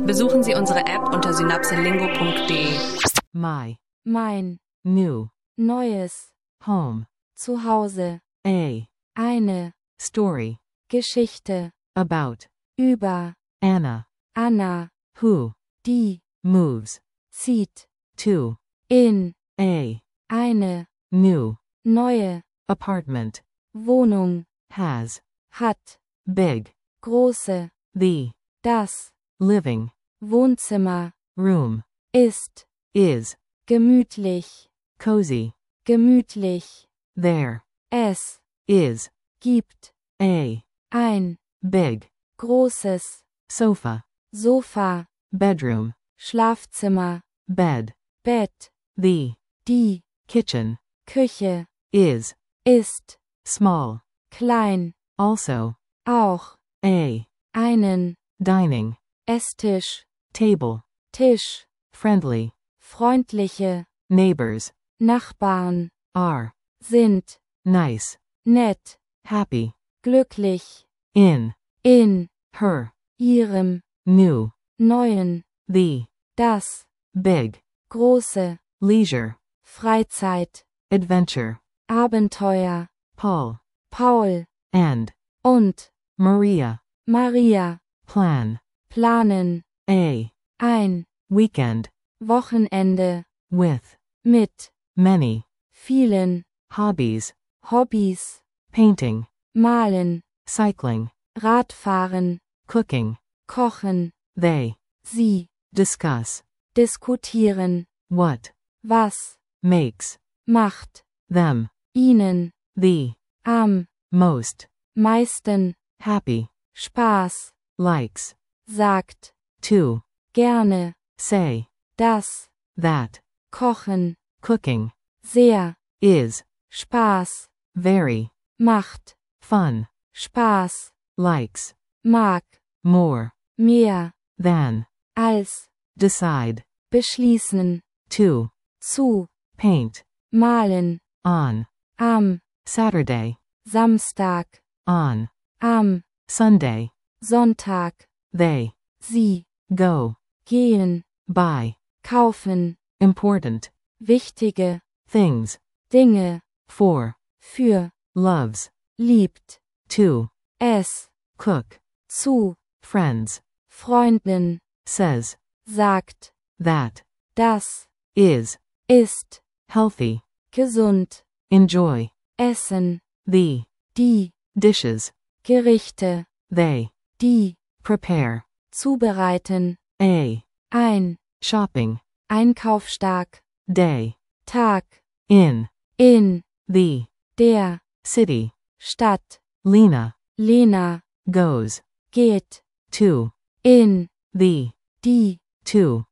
Besuchen Sie unsere App unter synapselingo.de. My. Mein. New. Neues. Home. Zuhause. A. Eine. Story. Geschichte. About. Über. Anna. Anna. Who. Die. Moves. Zieht. To. In. A. Eine. New. Neue. Apartment. Wohnung. Has. Hat. Big. Große. The. Das. Living. Wohnzimmer. Room. Ist. Is. Gemütlich. Cozy. Gemütlich. There. Es. Is. Gibt. A. Ein. Big. Großes. Sofa. Sofa. Bedroom. Schlafzimmer. Bed. Bett. The. Die. Kitchen. Küche. Is. Ist. Small. Klein. Also. Auch. A. Einen. Dining. Esstisch. Table. Tisch. Friendly. Freundliche. Neighbors. Nachbarn. Are. Sind. Nice. Nett. Happy. Glücklich. In. In. Her. Ihrem. New. Neuen. The. Das. Big. Große. Leisure. Freizeit. Adventure. Abenteuer. Paul. Paul. And. Und. Maria. Maria. Plan. Planen. A. Ein. Weekend. Wochenende. With. Mit. Many. Vielen. Hobbies. Hobbys. Painting. Malen. Cycling. Radfahren. Cooking. Kochen. They. Sie. Discuss. Diskutieren. What. Was. Makes. Macht. Them. Ihnen. The. Am. Most. Meisten. Happy. Spaß. Likes. Sagt. To. Gerne. Say. Das. That. Kochen. Cooking. Sehr. Is. Spaß. Very. Macht. Fun. Spaß. Likes. Mag. More. Mehr. Than. Als. Decide. Beschließen. To. Zu. Paint. Malen. On. Am. Saturday. Samstag. On. Am. Sunday. Sonntag. They. Sie. Go. Gehen. Buy. Kaufen. Important. Wichtige. Things. Dinge. For. Für. Loves. Liebt. To. Es. Cook. Zu. Friends. Freundin. Says. Sagt. That. Das. Is. Ist. Healthy. Gesund. Enjoy. Essen. The. Die. Dishes. Gerichte. They. Die. Prepare. Zubereiten. A. Ein. Shopping. Einkaufstark. Day. Tag. In. In. The. Der. City. Stadt. Lena. Lena. Goes. Geht. To. In. The. Die. To.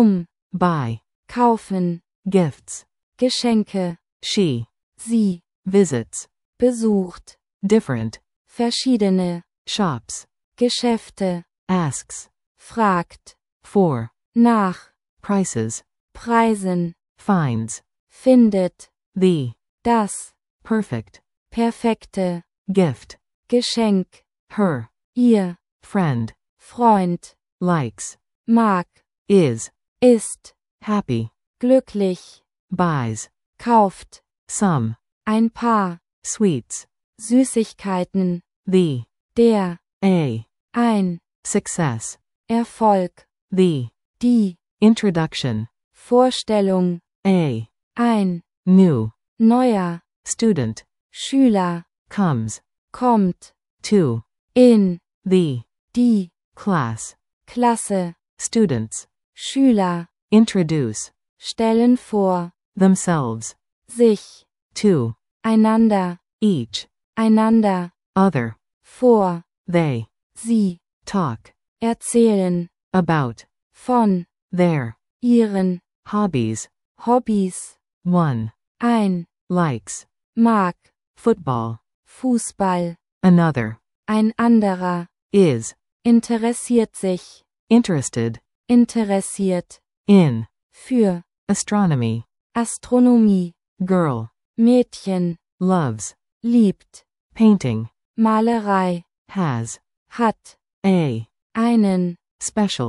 Buy. Kaufen. Gifts. Geschenke. She. Sie. Visits. Besucht. Different. Verschiedene. Shops. Geschäfte. Asks. Fragt. For. Nach. Prices. Preisen. Finds. Findet. The. Das. Perfect. Perfekte. Gift. Geschenk. Her. Ihr. Friend. Freund. Likes. Mag. Is. Ist. Happy. Glücklich. Buys. Kauft. Some. Ein Paar. Sweets. Süßigkeiten. The. Der. A. Ein. Success. Erfolg. The. Die. Introduction. Vorstellung. A. Ein. New. Neuer. Student. Schüler. Comes. Kommt. To. In. The. Die. Class. Klasse. Students. Schüler. Introduce. Stellen vor. Themselves. Sich. To. Einander. Each. Einander. Other. Vor. They. Sie. Talk. Erzählen. About. Von. Their. Ihren. Hobbies. Hobbys. One. Ein. Likes. Mag. Football. Fußball. Another. Ein anderer. Is. Interessiert sich. Interested. Interessiert. In. Für. Astronomy. Astronomie. Girl. Mädchen. Loves. Liebt. Painting. Malerei. Has. Hat. A. Einen. Special.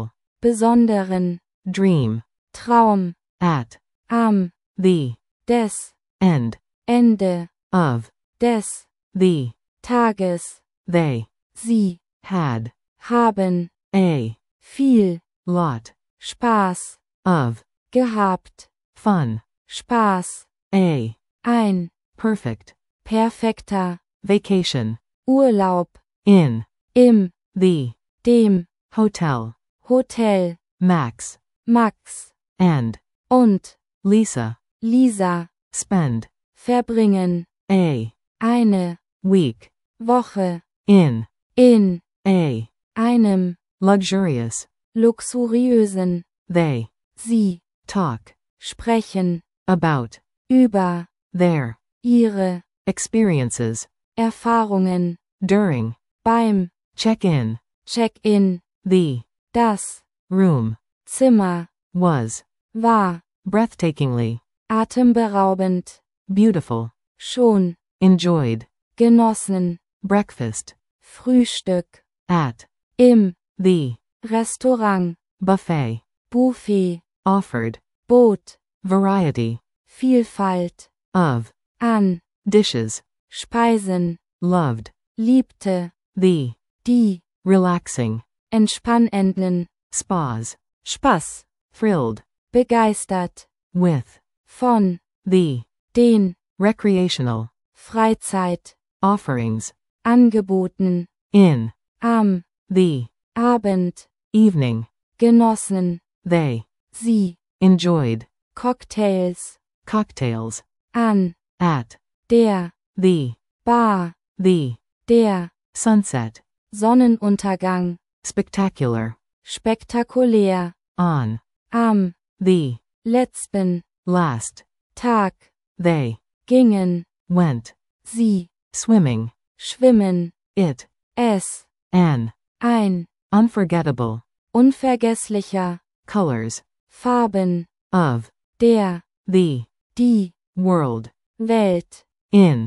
besonderen, dream, Traum, at, am, the, des, end, Ende, of, des, the, Tages, they, sie, had, haben, a, viel, lot, Spaß, of, gehabt, fun, Spaß, a, ein, perfect, perfekter, vacation, Urlaub, in, im, the, dem, hotel, Hotel, Max, Max, and, und, Lisa, Lisa, spend, verbringen, a, eine, week, Woche, in, in, a, einem, luxurious, luxuriösen, they, sie, talk, sprechen, about, über, their, ihre, experiences, Erfahrungen, during, beim, check-in, Check-in, the, das, room, Zimmer, was, war, breathtakingly, atemberaubend, beautiful, schon, enjoyed, genossen, breakfast, Frühstück, at, im, the, Restaurant, buffet, Buffet, offered, Boot, variety, Vielfalt, of, an, dishes, Speisen, loved, liebte, the, die, relaxing, Entspannenden, spas, Spaß, thrilled, begeistert, with, von, the, den, recreational, Freizeit, offerings, angeboten, in, am, the, Abend, evening, genossen, they, sie, enjoyed, Cocktails, cocktails, an, at, der, the, Bar, the, der, sunset, Sonnenuntergang, spectacular, spektakulär, on, am, the, letzten, last, Tag, they, gingen, went, sie, swimming, schwimmen, it, es, an, ein, unforgettable, unvergesslicher, colors, Farben, of, der, the, die, world, Welt, in,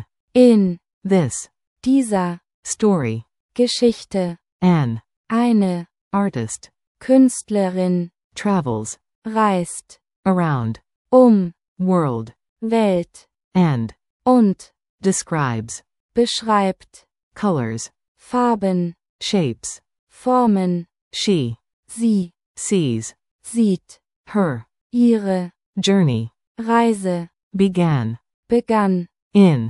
this, dieser, story, Geschichte, an, eine, artist, Künstlerin, travels, reist, around, world, Welt, and, und, describes, beschreibt, colors, Farben, shapes, Formen, she, sie, sees, sieht, her, ihre, journey, Reise, began, begann, in,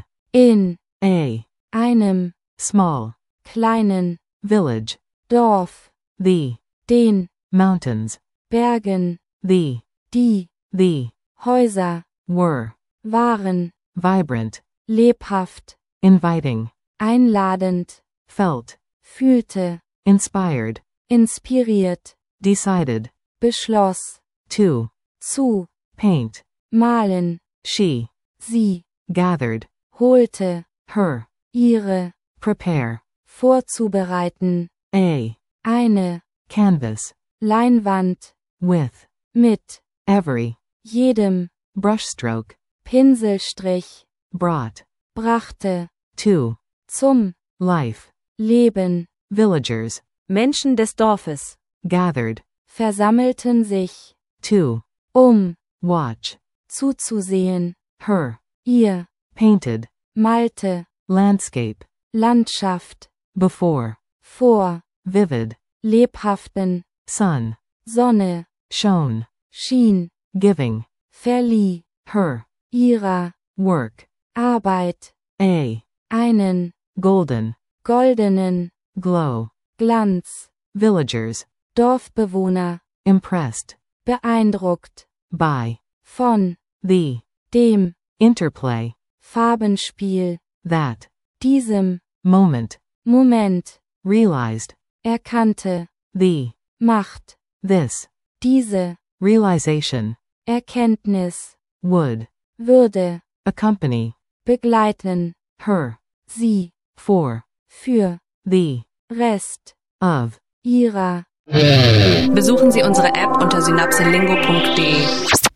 einem, small, kleinen, village, Dorf, the, den, mountains, Bergen, the, die, Häuser, were, waren, vibrant, lebhaft, inviting, einladend, felt, fühlte, inspired, inspiriert, decided, beschloss, to, zu, paint, malen, she, sie, gathered, holte, her, ihre, prepare, vorzubereiten, eine, canvas, Leinwand, with, mit, every, jedem, brushstroke, Pinselstrich, brought, brachte, to, zum, life, Leben, villagers, Menschen des Dorfes. gathered, versammelten sich, to, watch, zuzusehen, her, ihr, painted, malte, landscape, Landschaft, before, vor, vivid, lebhaften, sun, Sonne, shone, schien, giving, verlieh, her, ihrer, work, Arbeit, einen, golden, goldenen, glow, Glanz, villagers, Dorfbewohner, impressed, beeindruckt, by, von, the, dem, interplay, Farbenspiel, that, diesem, moment, Moment, realized, erkannte, the, Macht, this, diese, realization, Erkenntnis, would, würde, accompany, begleiten, her, sie, for, für, the, Rest, of, ihrer. Besuchen Sie unsere App unter synapselingo.de.